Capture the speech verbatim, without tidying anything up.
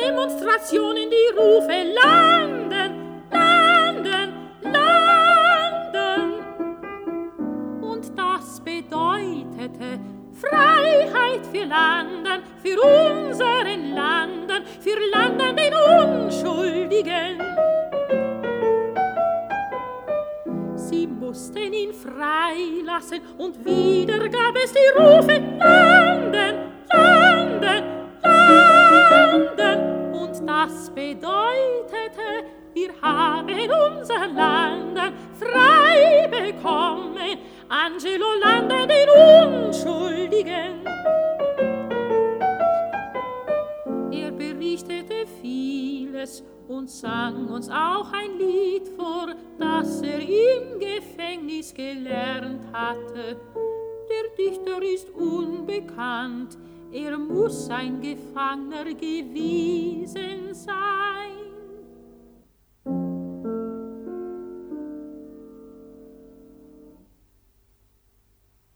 Demonstrationen die Rufe landen, landen, landen. Und das bedeutete Freiheit für Landen, für unseren Landen, für Landen den Unschuldigen. Sie mussten ihn freilassen und wieder gab es die Rufe landen, landen, landen. Und das bedeutete, wir haben unser Land frei bekommen. Angelo Lande den Unschuldigen. Er berichtete vieles und sang uns auch ein Lied vor, das er im Gefängnis gelernt hatte. Der Dichter ist unbekannt, er muss ein Gefangener gewesen sein.